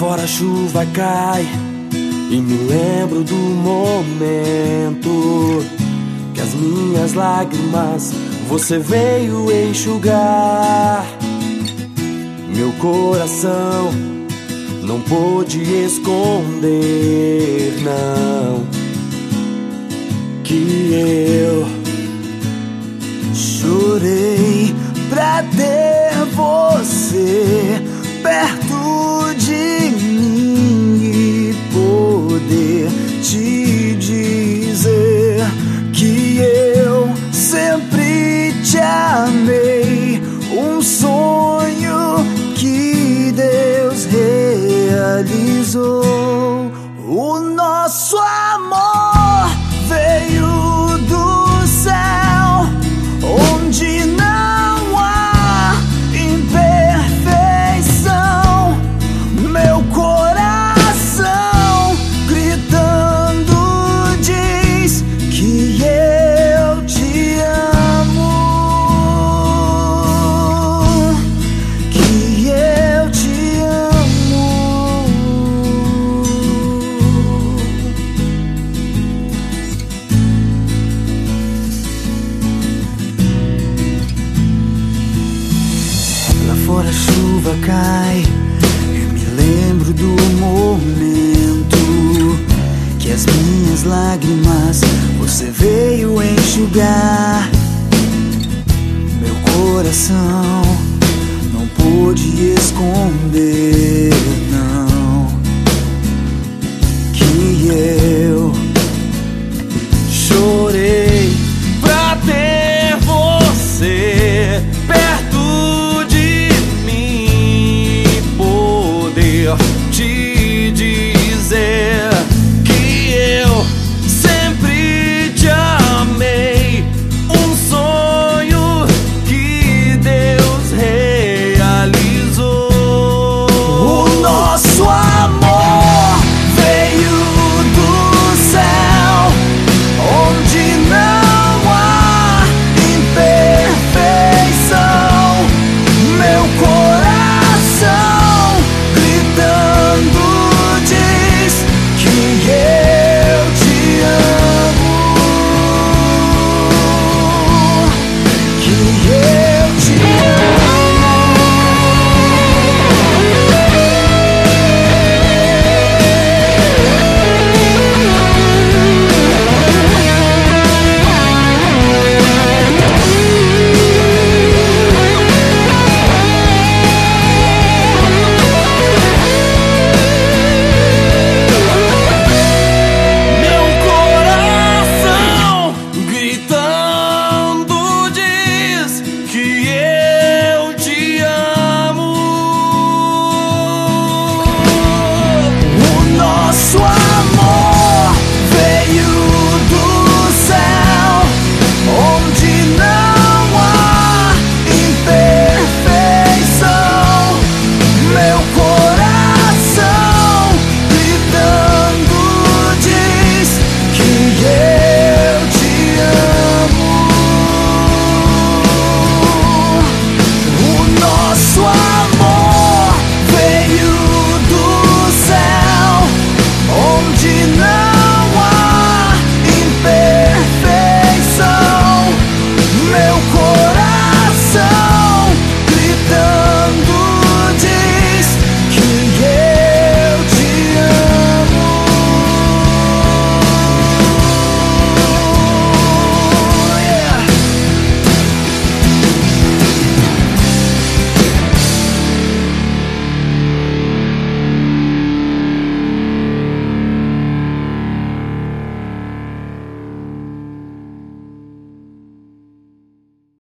fora a chuva cai e me lembro do momento que as minhas lágrimas você veio enxugar. Meu coração não pôde esconder, não, que eu chorei pra ter você perto de mim e poder te dizer que eu sempre te amei. Um sonho que Deus realizou. O nosso amor veio do céu, onde não há imperfeição. Meu coração gritando diz que eu te amo, que eu te amo. Lá fora a chuva cai, eu me lembro do momento que as minhas lágrimas você veio enxugar. Meu coração não pôde esconder,